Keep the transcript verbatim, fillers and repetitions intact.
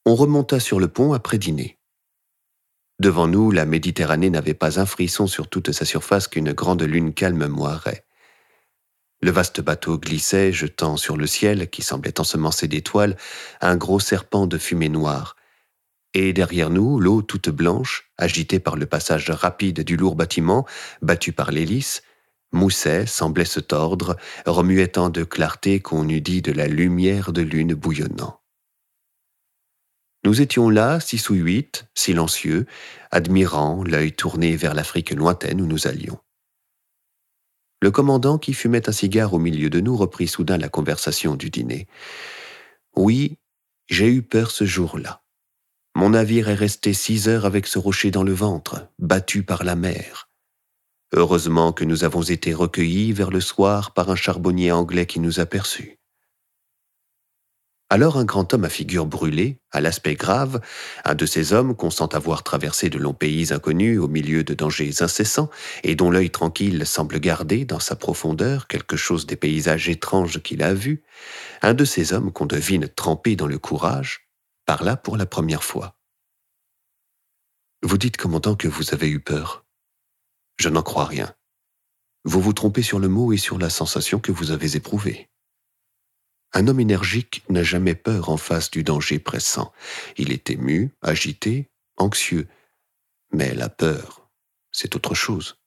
On remonta sur le pont après dîner. Devant nous, la Méditerranée n'avait pas un frisson sur toute sa surface qu'une grande lune calme moirait. Le vaste bateau glissait, jetant sur le ciel, qui semblait ensemencé d'étoiles, un gros serpent de fumée noire. Et derrière nous, l'eau toute blanche, agitée par le passage rapide du lourd bâtiment, battu par l'hélice, moussait, semblait se tordre, remuait tant de clarté qu'on eût dit de la lumière de lune bouillonnant. Nous étions là, six ou huit, silencieux, admirant, l'œil tourné vers l'Afrique lointaine où nous allions. Le commandant, qui fumait un cigare au milieu de nous, reprit soudain la conversation du dîner. « Oui, j'ai eu peur ce jour-là. Mon navire est resté six heures avec ce rocher dans le ventre, battu par la mer. Heureusement que nous avons été recueillis vers le soir par un charbonnier anglais qui nous aperçut. » Alors un grand homme à figure brûlée, à l'aspect grave, un de ces hommes qu'on sent avoir traversé de longs pays inconnus au milieu de dangers incessants et dont l'œil tranquille semble garder dans sa profondeur quelque chose des paysages étranges qu'il a vus, un de ces hommes qu'on devine trempé dans le courage, parla pour la première fois. « Vous dites, commandant, que vous avez eu peur. Je n'en crois rien. Vous vous trompez sur le mot et sur la sensation que vous avez éprouvée. Un homme énergique n'a jamais peur en face du danger pressant. Il est ému, agité, anxieux. Mais la peur, c'est autre chose.